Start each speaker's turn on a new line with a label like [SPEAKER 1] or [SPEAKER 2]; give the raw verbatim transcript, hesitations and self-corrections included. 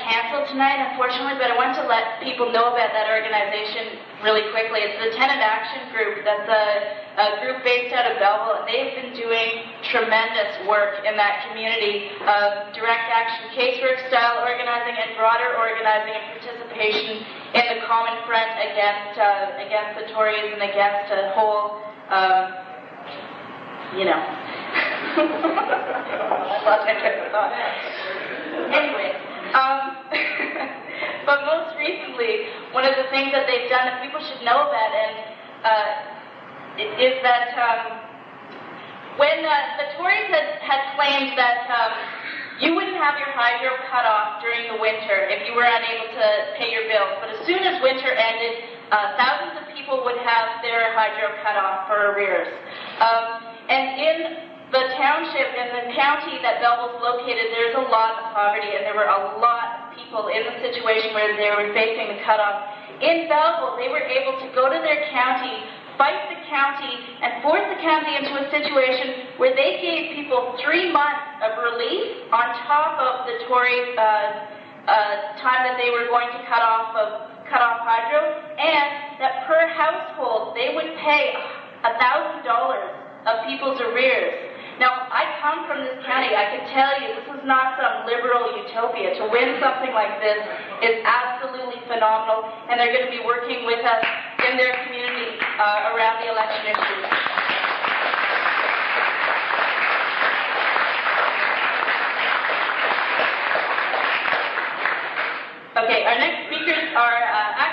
[SPEAKER 1] canceled tonight, unfortunately, but I want to let people know about that organization really quickly. It's the Tenant Action Group. That's a, a group based out of Belleville, and they've been doing tremendous work in that community of direct action casework style organizing and broader organizing and participation in the common front against uh, against the Tories and against a whole, um, you know. I lost my train of thought. Anyway, um, but most recently, one of the things that they've done that people should know about and uh, is that um, when uh, the Tories had, had claimed that um, you wouldn't have your hydro cut off during the winter if you were unable to pay your bills, but as soon as winter ended, uh, thousands of people would have their hydro cut off for arrears. Um, and in the township and the county that Belleville's located, there's a lot of poverty, and there were a lot of people in the situation where they were facing the cutoff. In Belleville, they were able to go to their county, fight the county, and force the county into a situation where they gave people three months of relief on top of the Tory uh, uh, time that they were going to cut off of cut off hydro, and that per household they would pay a thousand dollars of people's arrears. Now, I come from this county. I can tell you this is not some liberal utopia. To win something like this is absolutely phenomenal, and they're going to be working with us in their community uh, around the election issues. Okay, our next speakers are uh,